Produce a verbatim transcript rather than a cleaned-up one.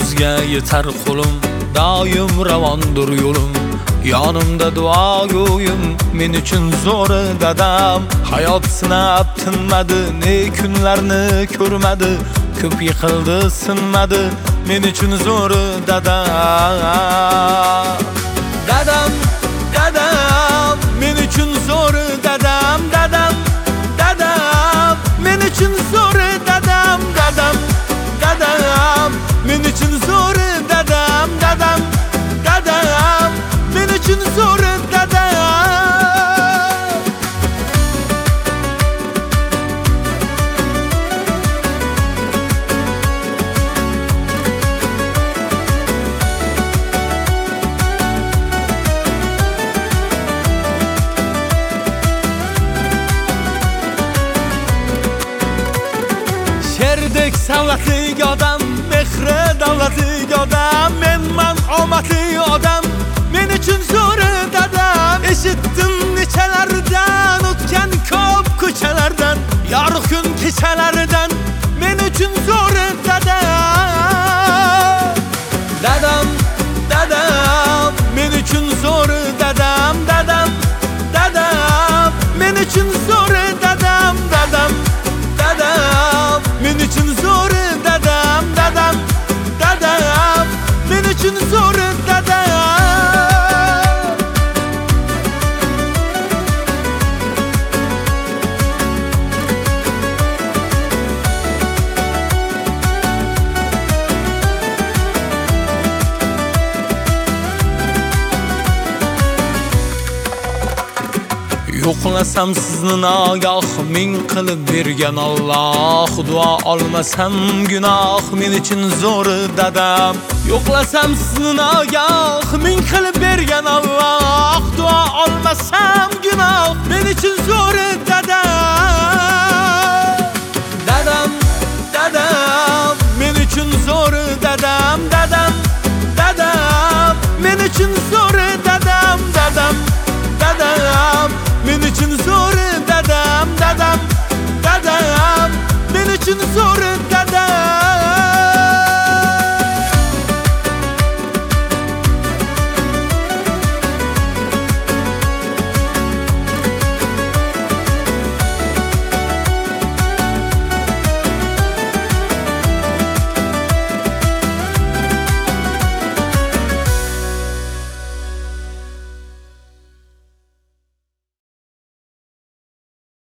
O'zga yetar qo'lim, doim ravondir yo'lim. Yonimda duo go'yim, men uchun zo'r dadam. Hayot sinab tinmadi, ne kunlarni ko'rmadi. Ko'p yiqildi, sinmadi, men uchun zo'r dadam. Dadam, dadam, men uchun zo'r dadam, dadam, dadam, men uchun zo'r dadam, dadam, dadam, men uchun zo'r dadam, dadam, dadam, men uchun zo'r dadam. Sherdek savlatli odam, mehri davlatli odam, menman omadli odam, men uchun zo'r dadam. Eshitdim nechalardan, o'tgan ko'p ko'chalardan, yorug' kun kechalaridan, men uchun zo'r dadam. Dadam, dadam, men uchun zo'r dadam, dadam, dadam, men uchun zo'r dadam, dadam, dadam, men uchun zo'r dadam, dadam, dadam, men uchun zo'r dadam. Yo'qlasam sizni nagoh, ming qilib bergan Alloh. Duo olmasam gunoh, men uchun zo'r dadam. Yo'qlasam sizni nagoh, ming qilib bergan Alloh. Duo olmasam gunoh.